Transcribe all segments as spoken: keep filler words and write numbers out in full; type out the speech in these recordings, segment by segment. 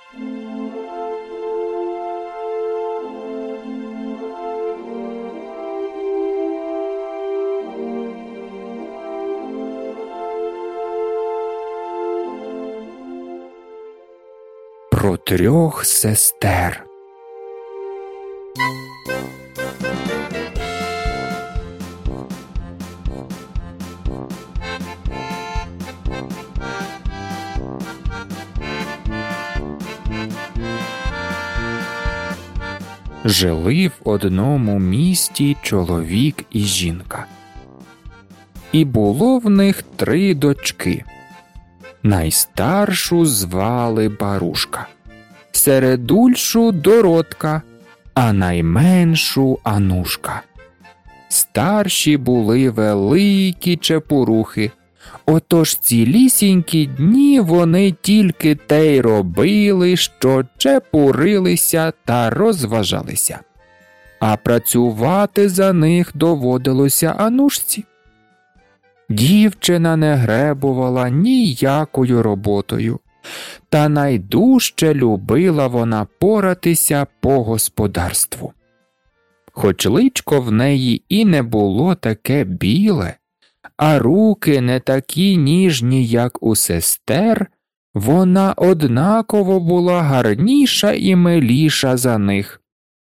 Про трьох сестер. Жили в одному місті чоловік і жінка. І було в них три дочки. Найстаршу звали Барушка, середульшу Доротка, а найменшу Анушка. Старші були великі чепурухи, отож цілісінькі дні вони тільки те й робили, що чепурилися та розважалися. А працювати за них доводилося Анушці. Дівчина не гребувала ніякою роботою, та найдужче любила вона поратися по господарству. Хоч личко в неї і не було таке біле, а руки не такі ніжні, як у сестер, вона однаково була гарніша і миліша за них.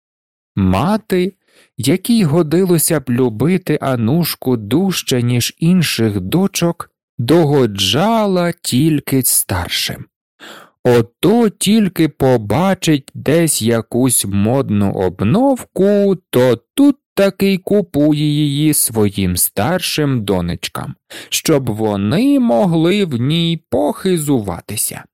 Мати, якій годилося б любити Анушку дужче, ніж інших дочок, догоджала тільки старшим. Ото тільки побачить десь якусь модну обновку, то тут таки купує її своїм старшим донечкам, щоб вони могли в ній похизуватися.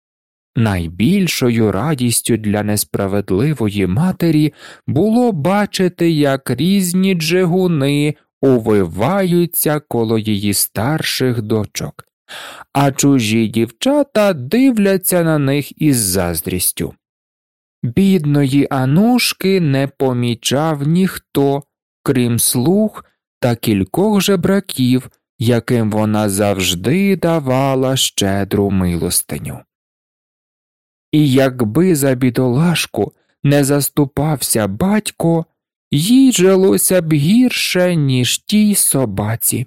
Найбільшою радістю для несправедливої матері було бачити, як різні джигуни увиваються коло її старших дочок, а чужі дівчата дивляться на них із заздрістю. Бідної Анушки не помічав ніхто, крім слуг та кількох жебраків, яким вона завжди давала щедру милостиню. І якби за бідолашку не заступався батько, їй жилося б гірше, ніж тій собаці.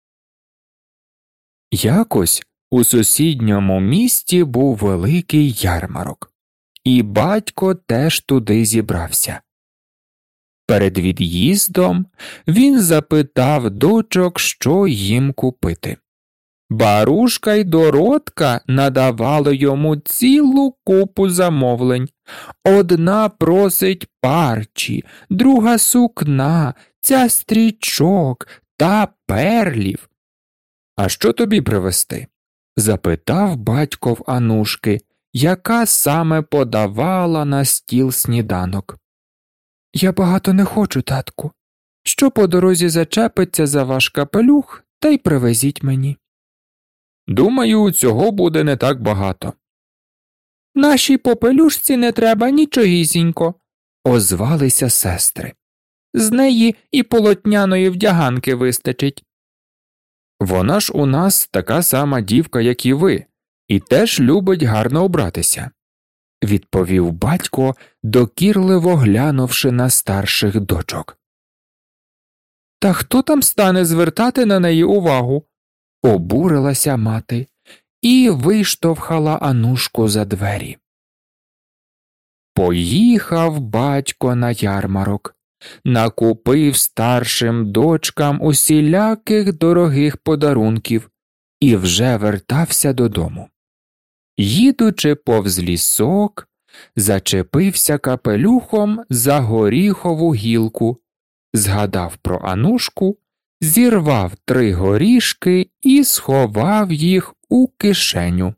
Якось у сусідньому місті був великий ярмарок, і батько теж туди зібрався. Перед від'їздом він запитав дочок, що їм купити. Барушка й Доротка надавали йому цілу купу замовлень. Одна просить парчі, друга сукна, ця стрічок та перлів. «А що тобі привезти?» – запитав батько в Анушки, яка саме подавала на стіл сніданок. «Я багато не хочу, татку. Що по дорозі зачепиться за ваш капелюх, та й привезіть мені». «Думаю, цього буде не так багато». «Нашій попелюшці не треба нічогісінько», – озвалися сестри. «З неї і полотняної вдяганки вистачить». «Вона ж у нас така сама дівка, як і ви, і теж любить гарно обратися», – відповів батько, докірливо глянувши на старших дочок. «Та хто там стане звертати на неї увагу?» – обурилася мати і виштовхала Анушку за двері. Поїхав батько на ярмарок, накупив старшим дочкам усіляких дорогих подарунків і вже вертався додому. Їдучи повз лісок, зачепився капелюхом за горіхову гілку, згадав про Анушку, зірвав три горішки і сховав їх у кишеню.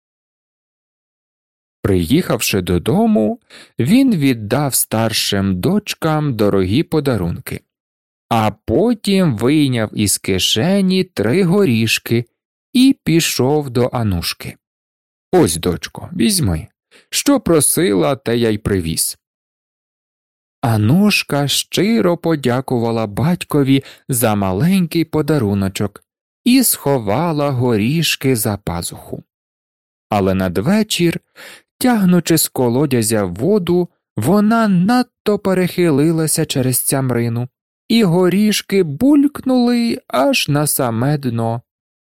Приїхавши додому, він віддав старшим дочкам дорогі подарунки, а потім вийняв із кишені три горішки і пішов до Анушки. «Ось, дочко, візьми. Що просила, те я й привіз». Анушка щиро подякувала батькові за маленький подаруночок і сховала горішки за пазуху. Але надвечір Тягнучи з колодязя воду, вона надто перехилилася через цямрину, і горішки булькнули аж на саме дно.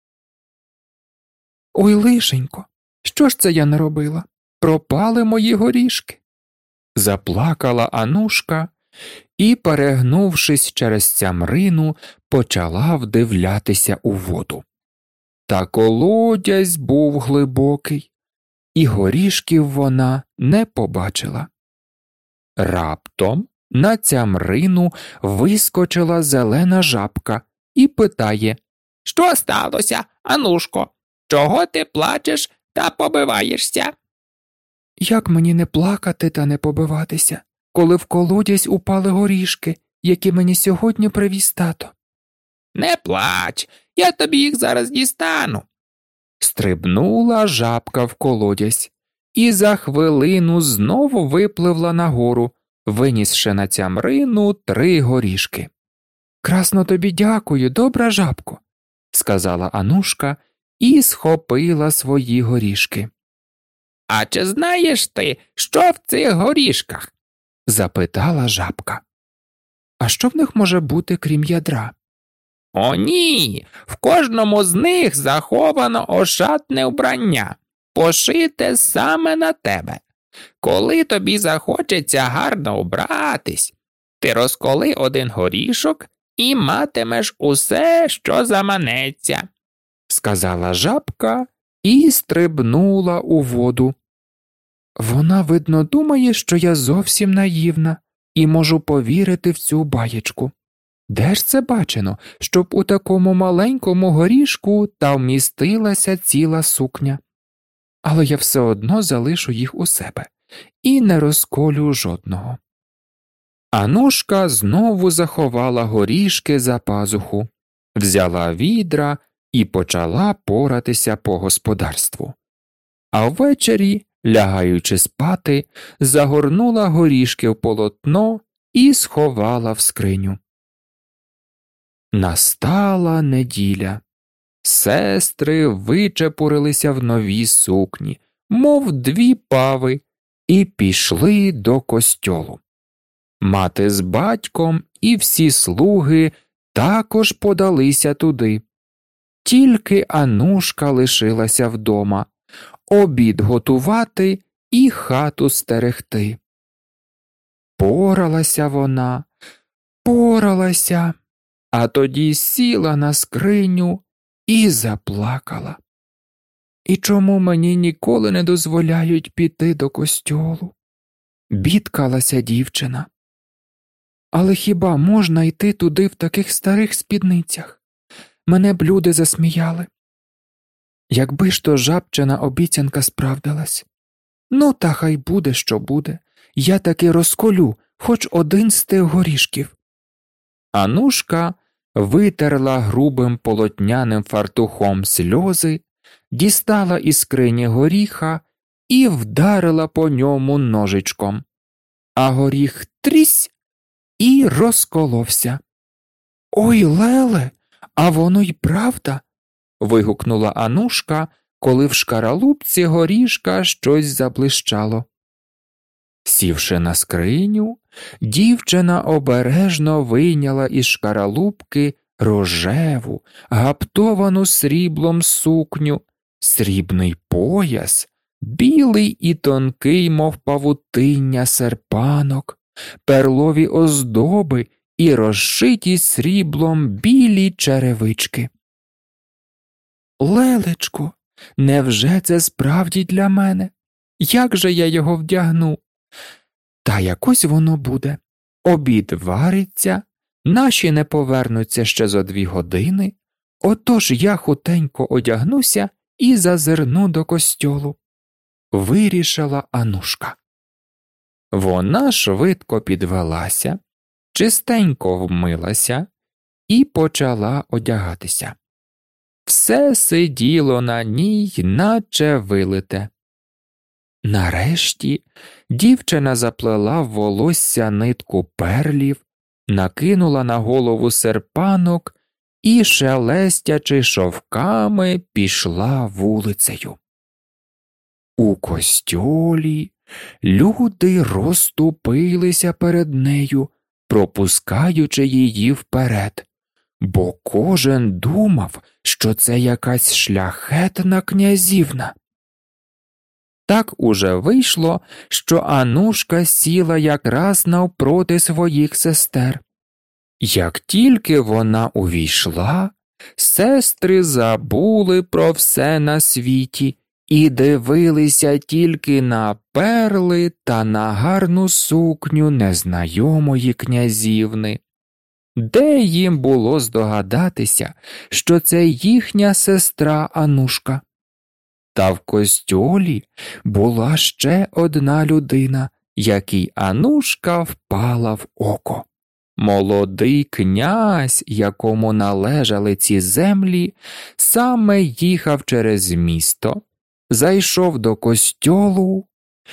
«Ой, лишенько, що ж це я наробила? Пропали мої горішки!» Заплакала Анушка і, перегнувшись через цямрину, почала вдивлятися у воду. Та колодязь був глибокий, і горішків вона не побачила. Раптом на цямрину вискочила зелена жабка і питає: «Що сталося, Анушко? Чого ти плачеш та побиваєшся?» «Як мені не плакати та не побиватися, коли в колодязь упали горішки, які мені сьогодні привіз тато?» «Не плач, я тобі їх зараз дістану». Стрибнула жабка в колодязь і за хвилину знову випливла нагору, винісши на цямрину три горішки. «Красно тобі дякую, добра жабко», – сказала Анушка і схопила свої горішки. «А чи знаєш ти, що в цих горішках?» – запитала жабка. «А що в них може бути, крім ядра?» «О, ні! В кожному з них заховано ошатне вбрання, пошите саме на тебе. Коли тобі захочеться гарно вбратись, ти розколи один горішок і матимеш усе, що заманеться», – сказала жабка і стрибнула у воду. «Вона, видно, думає, що я зовсім наївна і можу повірити в цю баєчку. Де ж це бачено, щоб у такому маленькому горішку та вмістилася ціла сукня? Але я все одно залишу їх у себе і не розколю жодного». Анушка знову заховала горішки за пазуху, взяла відра і почала поратися по господарству. А ввечері, лягаючи спати, загорнула горішки в полотно і сховала в скриню. Настала неділя. Сестри вичепурилися в нові сукні, мов дві пави, і пішли до костьолу. Мати з батьком і всі слуги також подалися туди. Тільки Анушка лишилася вдома, обід готувати і хату стерегти. Поралася вона, поралася, а тоді сіла на скриню і заплакала. «І чому мені ніколи не дозволяють піти до костьолу?» – бідкалася дівчина. «Але хіба можна йти туди в таких старих спідницях? Мене б люди засміяли. Якби ж то жабчина обіцянка справдилась. Ну, та хай буде, що буде, я таки розколю хоч один з тих горішків». Анушка витерла грубим полотняним фартухом сльози, дістала із скрині горіха і вдарила по ньому ножичком. А горіх трісь і розколовся. «Ой, Леле, а воно й правда!» – вигукнула Анушка, коли в шкаралупці горішка щось заблищало. Сівши на скриню, дівчина обережно вийняла із шкаралупки рожеву, гаптовану сріблом сукню, срібний пояс, білий і тонкий, мов павутиння, серпанок, перлові оздоби і розшиті сріблом білі черевички. «Лелечко, невже це справді для мене? Як же я його вдягну? Та якось воно буде. Обід вариться, наші не повернуться ще за дві години, отож я хутенько одягнуся і зазирну до костьолу», – вирішила Анушка. Вона швидко підвелася, чистенько вмилася і почала одягатися. Все сиділо на ній, наче вилите. Нарешті дівчина заплела в волосся нитку перлів, накинула на голову серпанок і, шелестячи шовками, пішла вулицею. У костьолі люди розступилися перед нею, пропускаючи її вперед, бо кожен думав, що це якась шляхетна князівна. Так уже вийшло, що Анушка сіла якраз навпроти своїх сестер. Як тільки вона увійшла, сестри забули про все на світі і дивилися тільки на перли та на гарну сукню незнайомої князівни. Де їм було здогадатися, що це їхня сестра Анушка? Та в костьолі була ще одна людина, якій Анушка впала в око. Молодий князь, якому належали ці землі, саме їхав через місто, зайшов до костьолу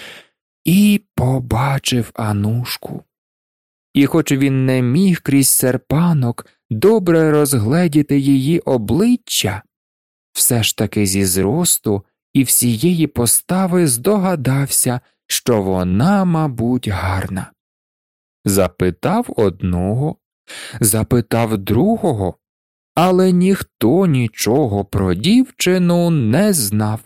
і побачив Анушку. І хоч він не міг крізь серпанок добре розгледіти її обличчя, все ж таки зі зросту і всієї постави здогадався, що вона, мабуть, гарна. Запитав одного, запитав другого, але ніхто нічого про дівчину не знав.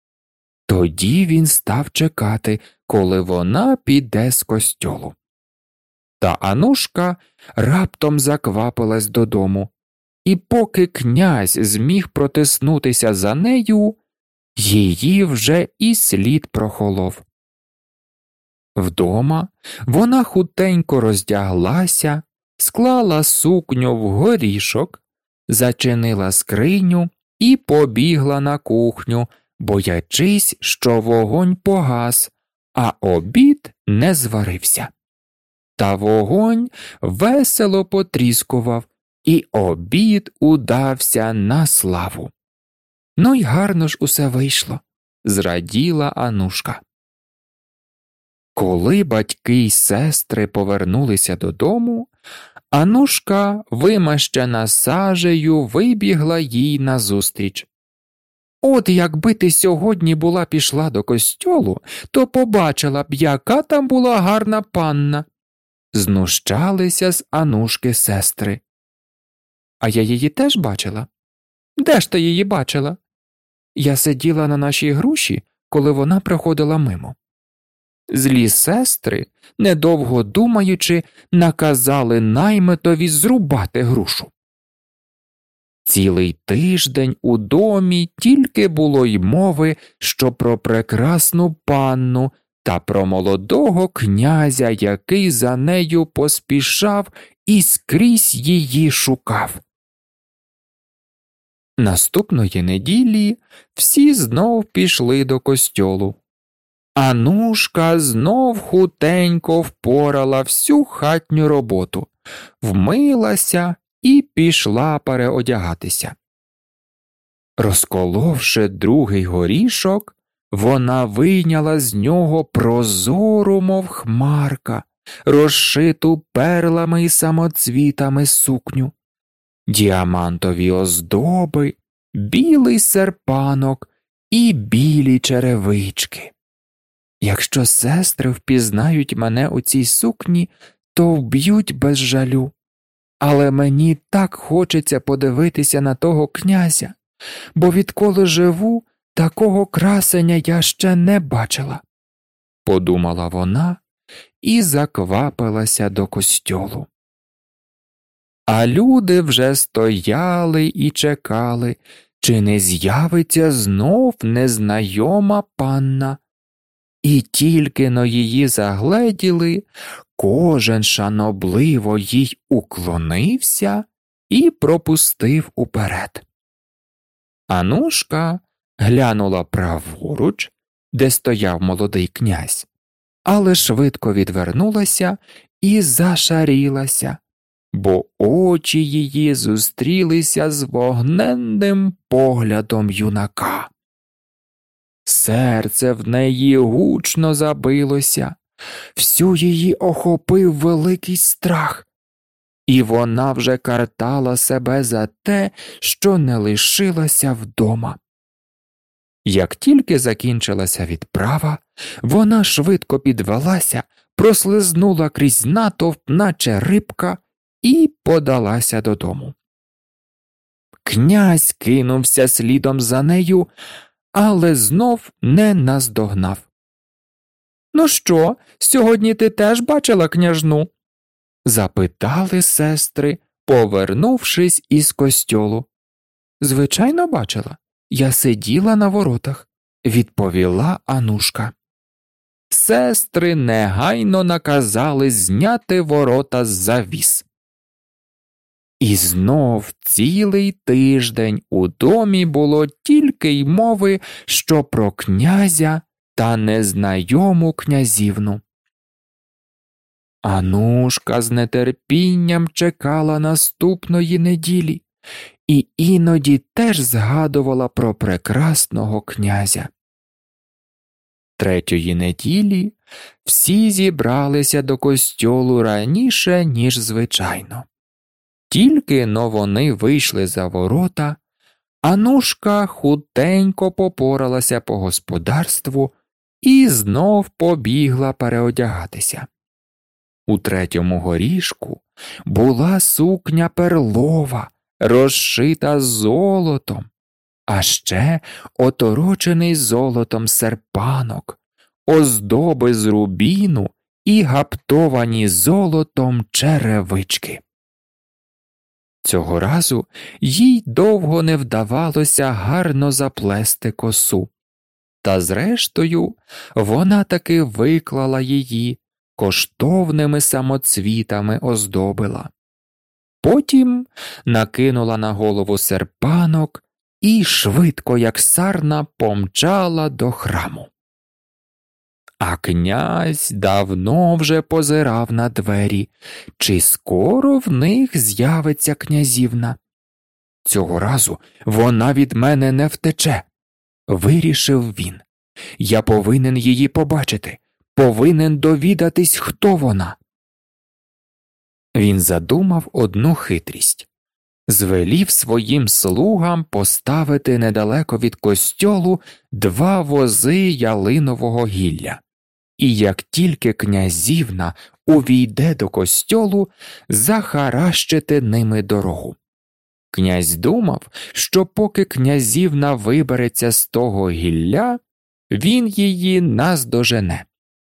Тоді він став чекати, коли вона піде з костьолу. Та Анушка раптом заквапилась додому, і поки князь зміг протиснутися за нею, її вже і слід прохолов. Вдома вона хутенько роздяглася, склала сукню в горішок, зачинила скриню і побігла на кухню, боячись, що вогонь погас, а обід не зварився. Та вогонь весело потріскував, і обід удався на славу. Ну й гарно ж усе вийшло, зраділа Анушка. Коли батьки й сестри повернулися додому, Анушка, вимащена сажею, вибігла їй назустріч. «От якби ти сьогодні була пішла до костьолу, то побачила б, яка там була гарна панна». Знущалися з Анушки сестри. «А я її теж бачила?» «Де ж ти її бачила?» «Я сиділа на нашій груші, коли вона проходила мимо». Злі сестри, недовго думаючи, наказали наймитові зрубати грушу. Цілий тиждень у домі тільки було й мови, що про прекрасну панну та про молодого князя, який за нею поспішав і скрізь її шукав. Наступної неділі всі знов пішли до костьолу. Анушка знов хутенько впорала всю хатню роботу, вмилася і пішла переодягатися. Розколовши другий горішок, вона вийняла з нього прозору, мов хмарка, розшиту перлами і самоцвітами сукню, діамантові оздоби, білий серпанок і білі черевички. Якщо сестри впізнають мене у цій сукні, то вб'ють без жалю. Але мені так хочеться подивитися на того князя, бо відколи живу, такого красення я ще не бачила, – подумала вона і заквапилася до костьолу. А люди вже стояли і чекали, чи не з'явиться знов незнайома панна. І тільки-но її загледіли, кожен шанобливо їй уклонився і пропустив уперед. Анушка глянула праворуч, де стояв молодий князь, але швидко відвернулася і зашарілася, бо очі її зустрілися з вогненним поглядом юнака. Серце в неї гучно забилося, всю її охопив великий страх, і вона вже картала себе за те, що не лишилася вдома. Як тільки закінчилася відправа, вона швидко підвелася, прослизнула крізь натовп, наче рибка, і подалася додому. Князь кинувся слідом за нею, але знов не наздогнав. «Ну що, сьогодні ти теж бачила княжну?» – запитали сестри, повернувшись із костьолу. «Звичайно, бачила. Я сиділа на воротах», – відповіла Анушка. Сестри негайно наказали зняти ворота з завіс. І знов цілий тиждень у домі було тільки й мови, що про князя та незнайому князівну. Анушка з нетерпінням чекала наступної неділі і іноді теж згадувала про прекрасного князя. Третьої неділі всі зібралися до костьолу раніше, ніж звичайно. Тільки но вони вийшли за ворота, Анушка хутенько попоралася по господарству і знов побігла переодягатися. У третьому горішку була сукня перлова, розшита золотом, а ще оторочений золотом серпанок, оздоби з рубіну і гаптовані золотом черевички. Цього разу їй довго не вдавалося гарно заплести косу, та зрештою вона таки виклала її, коштовними самоцвітами оздобила. Потім накинула на голову серпанок і швидко, як сарна, помчала до храму. А князь давно вже позирав на двері, чи скоро в них з'явиться князівна. Цього разу вона від мене не втече, вирішив він. Я повинен її побачити, повинен довідатись, хто вона. Він задумав одну хитрість. Звелів своїм слугам поставити недалеко від костьолу два вози ялинового гілля. І як тільки князівна увійде до костьолу, захаращити ними дорогу. Князь думав, що поки князівна вибереться з того гілля, він її наздожене.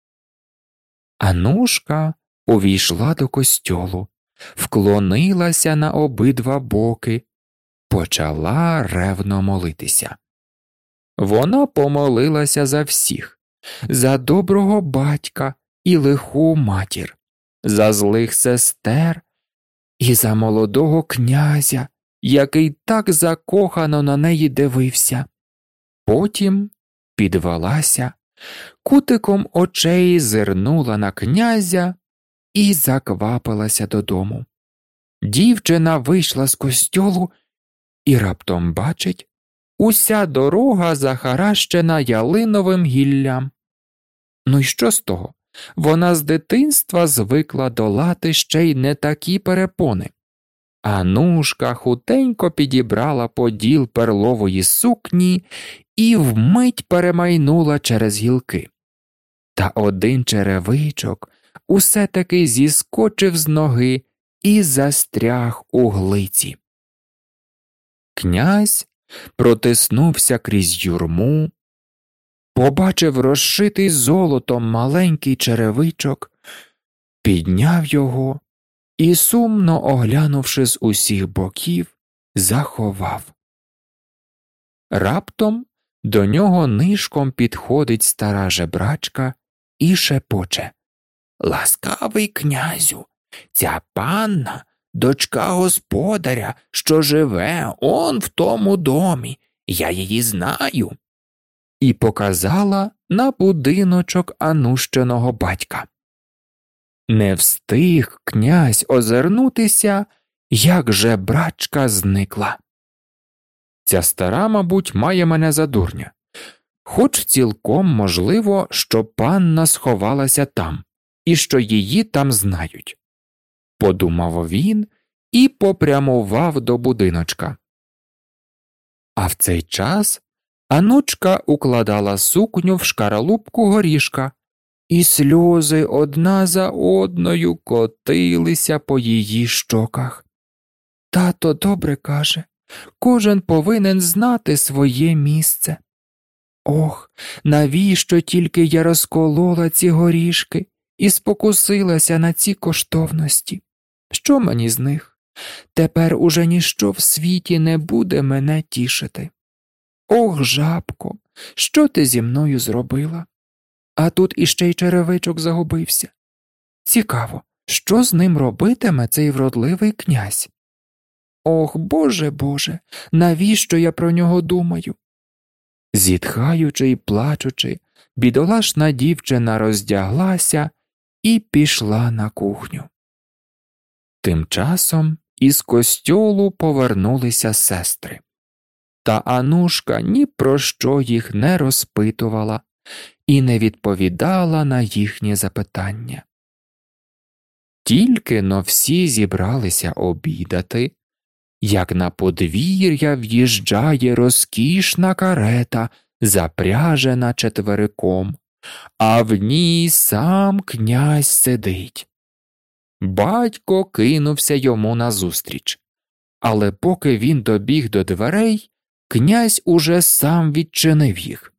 Анушка увійшла до костьолу, вклонилася на обидва боки, почала ревно молитися. Вона помолилася за всіх. За доброго батька і лиху матір, за злих сестер і за молодого князя, який так закохано на неї дивився. Потім підвелася, кутиком очей зирнула на князя і заквапилася додому. Дівчина вийшла з костьолу і раптом бачить, уся дорога захаращена ялиновим гіллям. Ну й що з того? Вона з дитинства звикла долати ще й не такі перепони. Анушка хутенько підібрала поділ перлової сукні і вмить перемайнула через гілки. Та один черевичок усе-таки зіскочив з ноги і застряг у глиці. Князь протиснувся крізь юрму, побачив розшитий золотом маленький черевичок, підняв його і, сумно оглянувши з усіх боків, заховав. Раптом до нього нишком підходить стара жебрачка і шепоче: «Ласкавий князю, ця панна – дочка господаря, що живе он в тому домі, я її знаю», і показала на будиночок Анущиного батька. Не встиг князь озирнутися, як жебрачка зникла. Ця стара, мабуть, має мене за дурня, хоч цілком можливо, що панна сховалася там, і що її там знають. Подумав він і попрямував до будиночка. А в цей час Анучка укладала сукню в шкаралупку горішка, і сльози одна за одною котилися по її щоках. Тато добре каже, кожен повинен знати своє місце. Ох, навіщо тільки я розколола ці горішки і спокусилася на ці коштовності? Що мені з них? Тепер уже ніщо в світі не буде мене тішити. Ох, жабко, що ти зі мною зробила? А тут іще й черевичок загубився. Цікаво, що з ним робитиме цей вродливий князь? Ох, Боже, Боже, навіщо я про нього думаю? Зітхаючи й плачучи, бідолашна дівчина роздяглася і пішла на кухню. Тим часом із костьолу повернулися сестри. Та Анушка ні про що їх не розпитувала і не відповідала на їхні запитання. Тільки-но всі зібралися обідати, як на подвір'я в'їжджає розкішна карета, запряжена четвериком, а в ній сам князь сидить. Батько кинувся йому назустріч, але поки він добіг до дверей, князь уже сам відчинив їх.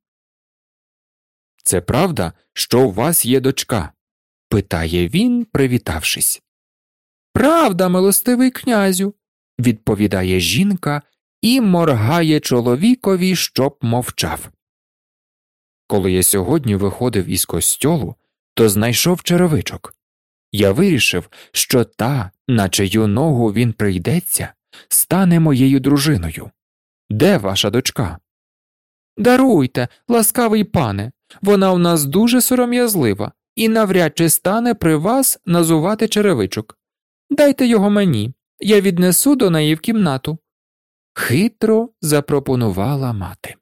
«Це правда, що у вас є дочка?» – питає він, привітавшись. «Правда, милостивий князю», – відповідає жінка і моргає чоловікові, щоб мовчав. «Коли я сьогодні виходив із костьолу, то знайшов черевичок. Я вирішив, що та, на чию ногу він прийдеться, стане моєю дружиною. Де ваша дочка?» «Даруйте, ласкавий пане, вона у нас дуже сором'язлива і навряд чи стане при вас назувати черевичок. Дайте його мені, я віднесу до неї в кімнату», – хитро запропонувала мати.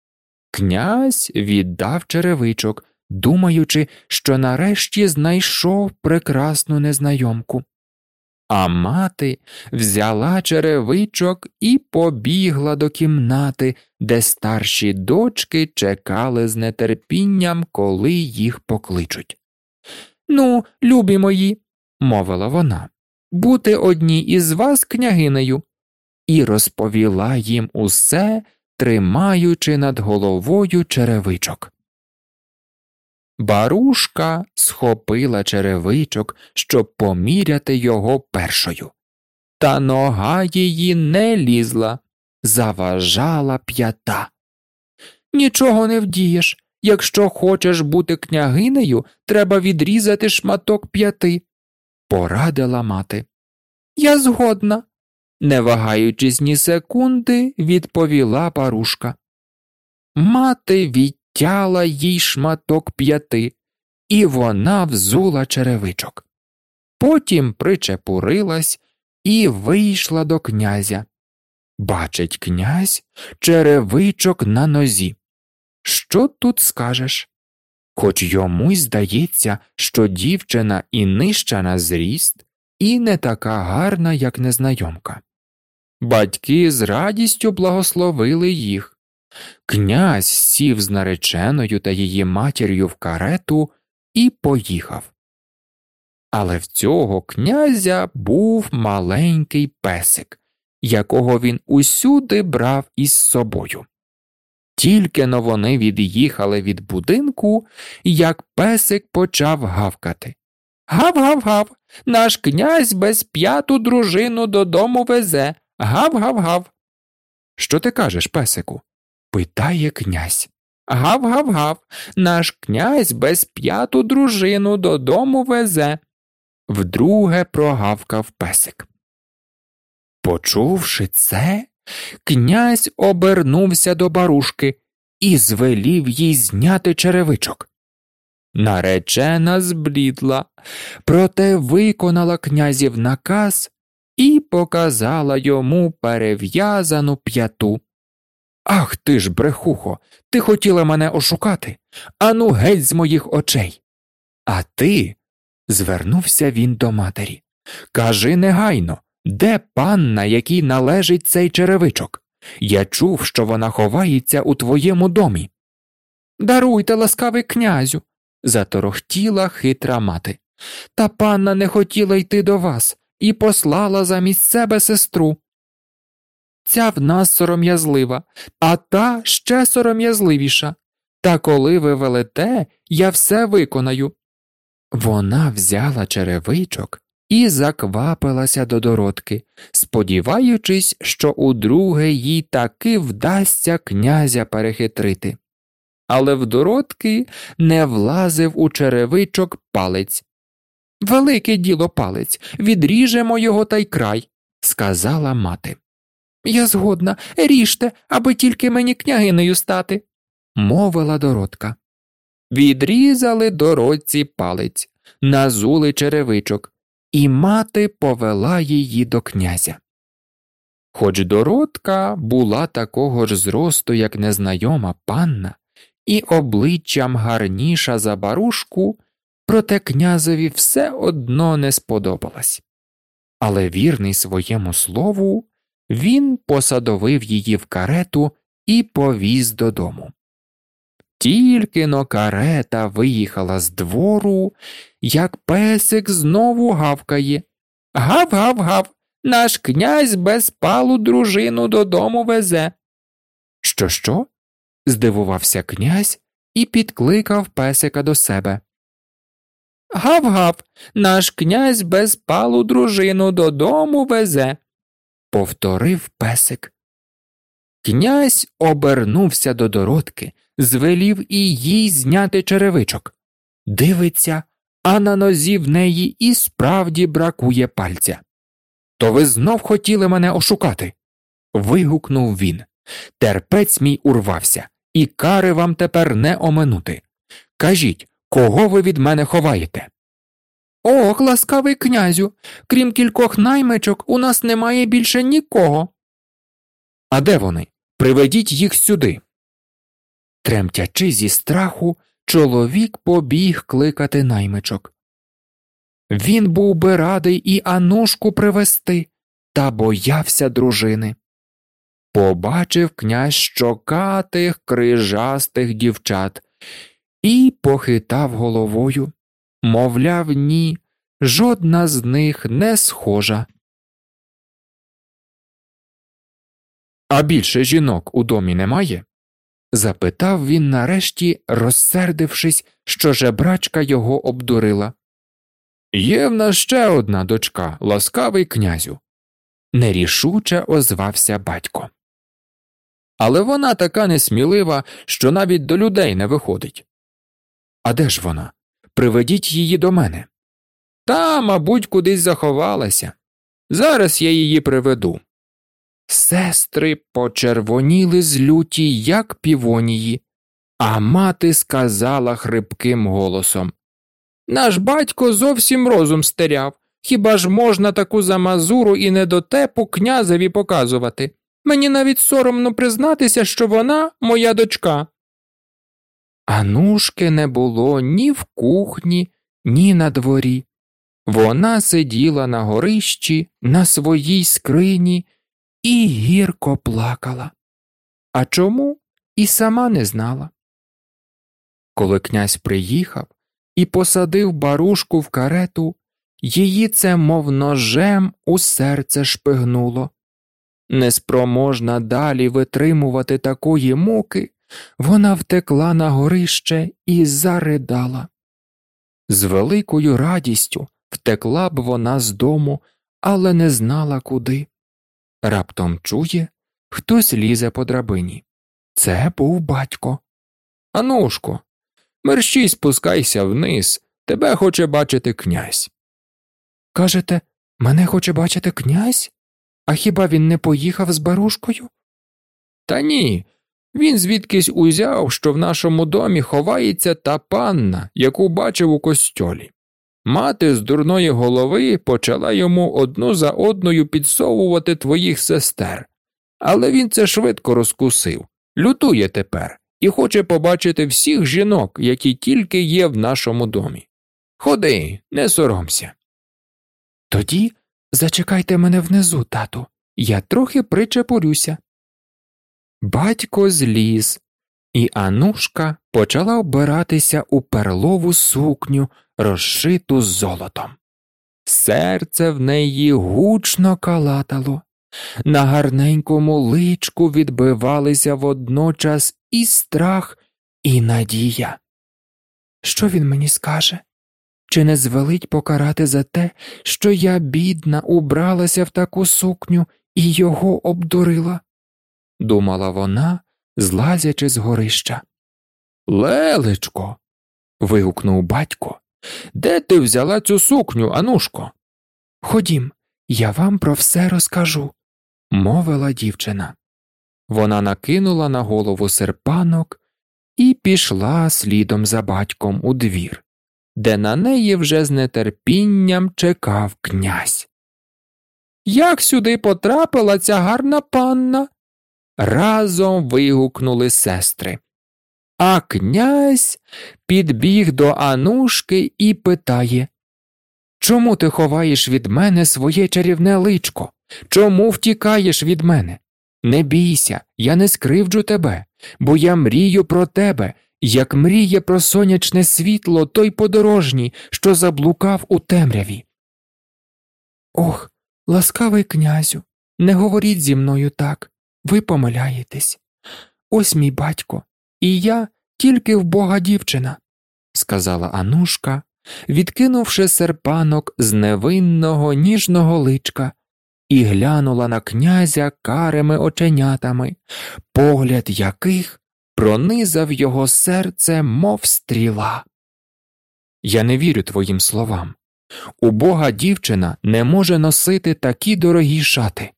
Князь віддав черевичок, думаючи, що нарешті знайшов прекрасну незнайомку. А мати взяла черевичок і побігла до кімнати, де старші дочки чекали з нетерпінням, коли їх покличуть. «Ну, любі мої», – мовила вона, – «бути одній із вас княгинею», і розповіла їм усе, тримаючи над головою черевичок. Барушка схопила черевичок, щоб поміряти його першою. Та нога її не лізла, заважала п'ята. «Нічого не вдієш, якщо хочеш бути княгинею, треба відрізати шматок п'яти», – порадила мати. «Я згодна», – не вагаючись ні секунди, відповіла Барушка. Мати відтяла їй шматок п'яти, і вона взула черевичок. Потім причепурилась і вийшла до князя. Бачить князь черевичок на нозі. Що тут скажеш? Хоч йому й здається, що дівчина і нижча на зріст, і не така гарна, як незнайомка. Батьки з радістю благословили їх. Князь сів з нареченою та її матір'ю в карету і поїхав. Але в цього князя був маленький песик, якого він усюди брав із собою. Тільки-но вони від'їхали від будинку, як песик почав гавкати. «Гав-гав-гав! Наш князь безп'яту дружину додому везе! Гав-гав-гав!» «Що ти кажеш, песику?» – питає князь. «Гав-гав-гав! Наш князь безп'яту дружину додому везе!» Вдруге прогавкав песик. Почувши це, князь обернувся до Барушки і звелів їй зняти черевичок. Наречена зблідла, проте виконала князів наказ і показала йому перев'язану п'яту. «Ах ти ж, брехухо, ти хотіла мене ошукати? Ану геть з моїх очей!» «А ти», – звернувся він до матері, – «кажи негайно, де панна, якій належить цей черевичок? Я чув, що вона ховається у твоєму домі. Даруйте, ласкавий князю, заторохтіла хитра мати. Та панна не хотіла йти до вас і послала замість себе сестру. Ця в нас сором'язлива, а та ще сором'язливіша. Та коли ви велите, я все виконаю. Вона взяла черевичок і заквапилася до Доротки, сподіваючись, що удруге їй таки вдасться князя перехитрити. Але в Доротки не влазив у черевичок палець. «Велике діло палець, відріжемо його та й край», – сказала мати. «Я згодна, ріжте, аби тільки мені княгинею стати», – мовила Доротка. Відрізали Доротці палець, назули черевичок, і мати повела її до князя. Хоч Доротка була такого ж зросту, як незнайома панна, і обличчям гарніша за Барушку, проте князеві все одно не сподобалась. Але вірний своєму слову, він посадовив її в карету і повіз додому. Тільки-но карета виїхала з двору, як песик знову гавкає. «Гав-гав-гав, наш князь без палу дружину додому везе». «Що-що?» – здивувався князь і підкликав песика до себе. «Гав-гав, наш князь без палу дружину додому везе», – повторив песик. Князь обернувся до Доротки, звелів і їй зняти черевичок. Дивиться, а на нозі в неї і справді бракує пальця. «То ви знов хотіли мене ошукати?» – вигукнув він. «Терпець мій урвався, і кари вам тепер не оминути. Кажіть, кого ви від мене ховаєте?» «Ох, ласкавий князю, крім кількох наймичок, у нас немає більше нікого». «А де вони? Приведіть їх сюди». Тремтячи зі страху, чоловік побіг кликати наймичок. Він був би радий і Анушку привести, та боявся дружини. Побачив князь щокатих, крижастих дівчат і похитав головою. Мовляв, ні, жодна з них не схожа. «А більше жінок у домі немає?» – запитав він нарешті, розсердившись, що жебрачка його обдурила. «Є в нас ще одна дочка, ласкавий князю», – нерішуче озвався батько. «Але вона така несмілива, що навіть до людей не виходить». «А де ж вона? Приведіть її до мене». «Та, мабуть, кудись заховалася. Зараз я її приведу». Сестри почервоніли з люті, як півонії, а мати сказала хрипким голосом: «Наш батько зовсім розум стеряв. Хіба ж можна таку замазуру і недотепу князеві показувати? Мені навіть соромно признатися, що вона моя дочка». Анушки не було ні в кухні, ні на дворі. Вона сиділа на горищі, на своїй скрині, і гірко плакала. А чому? І сама не знала. Коли князь приїхав і посадив Барушку в карету, її це мов ножем у серце шпигнуло. Неспроможна далі витримувати такої муки, вона втекла на горище і заридала. З великою радістю втекла б вона з дому, але не знала куди. Раптом чує, хтось лізе по драбині. Це був батько. «Анушко, мерщій спускайся вниз, тебе хоче бачити князь». «Кажете, мене хоче бачити князь? А хіба він не поїхав з Барушкою?» «Та ні, він звідкись узяв, що в нашому домі ховається та панна, яку бачив у костьолі. Мати з дурної голови почала йому одну за одною підсовувати твоїх сестер, але він це швидко розкусив, лютує тепер і хоче побачити всіх жінок, які тільки є в нашому домі. Ходи, не соромся». «Тоді зачекайте мене внизу, тату, я трохи причепурюся». Батько зліз, і Анушка почала вбиратися у перлову сукню, розшиту золотом. Серце в неї гучно калатало, на гарненькому личку відбивалися водночас і страх, і надія. Що він мені скаже? Чи не звелить покарати за те, що я, бідна, убралася в таку сукню і його обдурила? Думала вона, злазячи з горища. Лелечко. Вигукнув батько. Де ти взяла цю сукню, Анушко? Ходім, я вам про все розкажу, мовила дівчина. Вона накинула на голову серпанок і пішла слідом за батьком у двір, де на неї вже з нетерпінням чекав князь. Як сюди потрапила ця гарна панна? Разом вигукнули сестри. А князь підбіг до Анушки і питає: чому ти ховаєш від мене своє чарівне личко? Чому втікаєш від мене? Не бійся, я не скривджу тебе, бо я мрію про тебе, як мріє про сонячне світло той подорожній, що заблукав у темряві. Ох, ласкавий князю, не говоріть зі мною так, ви помиляєтесь. Ось мій батько, і я тільки в Бога дівчина, сказала Анушка, відкинувши серпанок з невинного ніжного личка, і глянула на князя карими оченятами, погляд яких пронизав його серце, мов стріла. Я не вірю твоїм словам. Убога дівчина не може носити такі дорогі шати.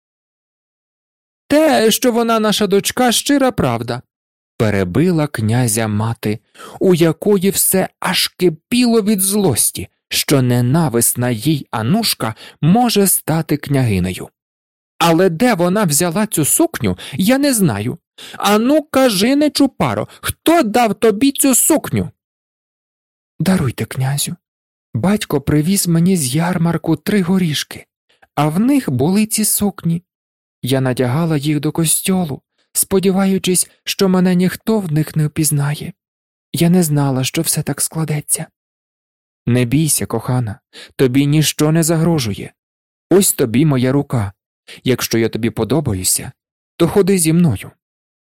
Те, що вона наша дочка, щира правда, перебила князя мати, у якої все аж кипіло від злості, що ненависна їй Анушка може стати княгинею. Але де вона взяла цю сукню, я не знаю. Ану, кажи, нечупаро, хто дав тобі цю сукню? Даруйте, князю. Батько привіз мені з ярмарку три горішки, а в них були ці сукні. Я надягала їх до костьолу, сподіваючись, що мене ніхто в них не впізнає. Я не знала, що все так складеться. Не бійся, кохана, тобі ніщо не загрожує. Ось тобі моя рука. Якщо я тобі подобаюся, то ходи зі мною.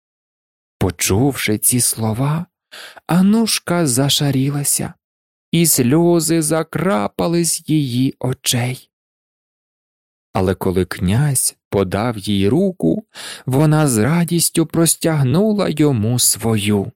Почувши ці слова, Анушка зашарілася, і сльози закрапали з її очей. Але коли князь подав їй руку, вона з радістю простягнула йому свою.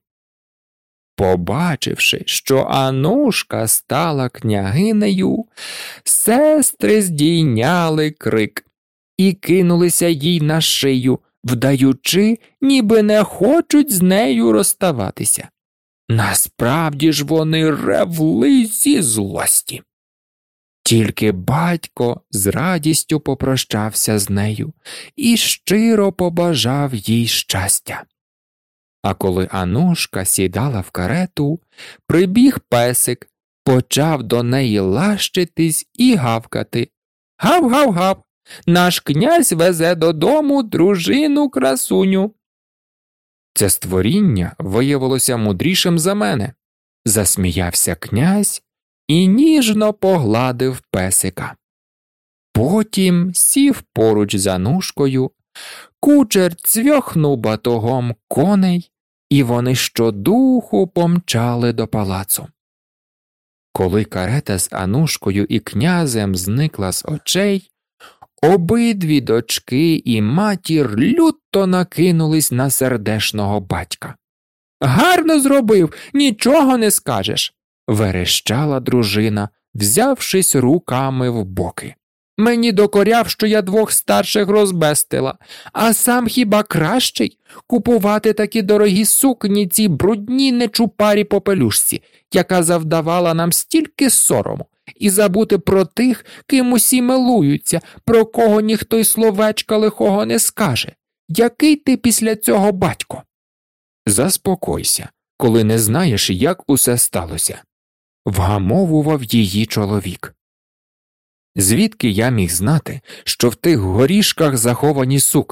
Побачивши, що Анушка стала княгинею, сестри здійняли крик і кинулися їй на шию, вдаючи, ніби не хочуть з нею розставатися. Насправді ж вони ревли зі злості. Тільки батько з радістю попрощався з нею і щиро побажав їй щастя. А коли Анушка сідала в карету, прибіг песик, почав до неї лащитись і гавкати. Гав-гав-гав, наш князь везе додому дружину-красуню. Це створіння виявилося мудрішим за мене, засміявся князь і ніжно погладив песика. Потім сів поруч з Анушкою, кучер цвьохнув батогом коней, і вони щодуху помчали до палацу. Коли карета з Анушкою і князем зникла з очей, обидві дочки і матір люто накинулись на сердешного батька. «Гарно зробив, нічого не скажеш!» – верещала дружина, взявшись руками в боки. «Мені докоряв, що я двох старших розбестила, а сам хіба кращий купувати такі дорогі сукні цій брудній нечупарі попелюшці, яка завдавала нам стільки сорому, і забути про тих, ким усі милуються, про кого ніхто й словечка лихого не скаже. Який ти після цього батько?» «Заспокойся, коли не знаєш, як усе сталося», – вгамовував її чоловік. «Звідки я міг знати, що в тих горішках заховані сукні?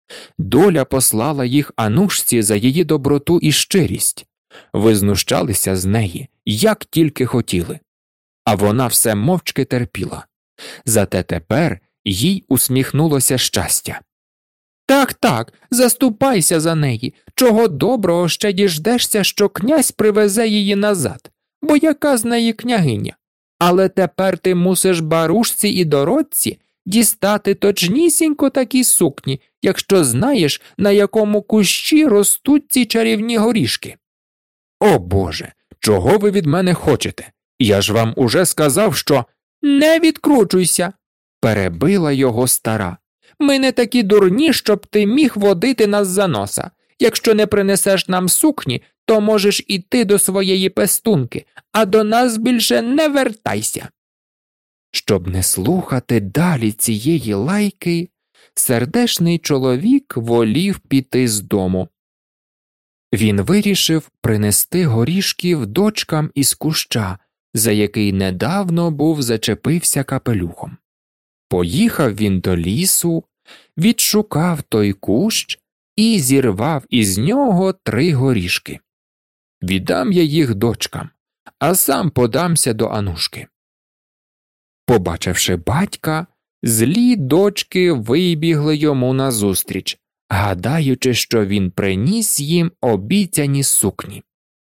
Доля послала їх Анушці за її доброту і щирість. Ви знущалися з неї, як тільки хотіли. А вона все мовчки терпіла. Зате тепер їй усміхнулося щастя. Так, так, заступайся за неї. Чого доброго ще діждешся, що князь привезе її назад, бо яка з неї княгиня? Але тепер ти мусиш барушці і дородці дістати точнісінько такі сукні, якщо знаєш, на якому кущі ростуть ці чарівні горішки. О Боже, чого ви від мене хочете? Я ж вам уже сказав, що… Не відкручуйся, перебила його стара. Ми не такі дурні, щоб ти міг водити нас за носа. Якщо не принесеш нам сукні, то можеш іти до своєї пестунки, а до нас більше не вертайся. Щоб не слухати далі цієї лайки, сердешний чоловік волів піти з дому. Він вирішив принести горішків дочкам із куща, за який недавно був зачепився капелюхом. Поїхав він до лісу, відшукав той кущ і зірвав із нього три горішки. Віддам я їх дочкам, а сам подамся до Анушки. Побачивши батька, злі дочки вибігли йому назустріч, гадаючи, що він приніс їм обіцяні сукні.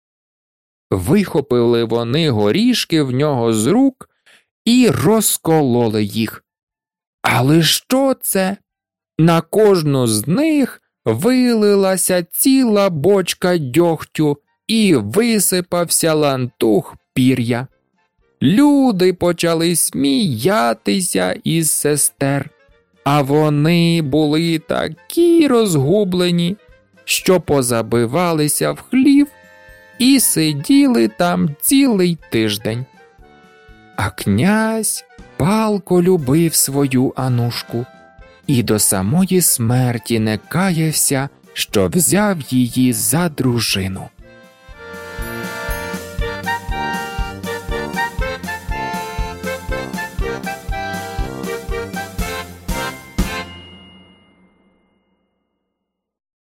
Вихопили вони горішки в нього з рук і розкололи їх. Але що це? На кожну з них вилилася ціла бочка дьогтю і висипався лантух пір'я. Люди почали сміятися із сестер, а вони були такі розгублені, що позабивалися в хлів і сиділи там цілий тиждень. А князь палко любив свою Анушку і до самої смерті не каявся, що взяв її за дружину.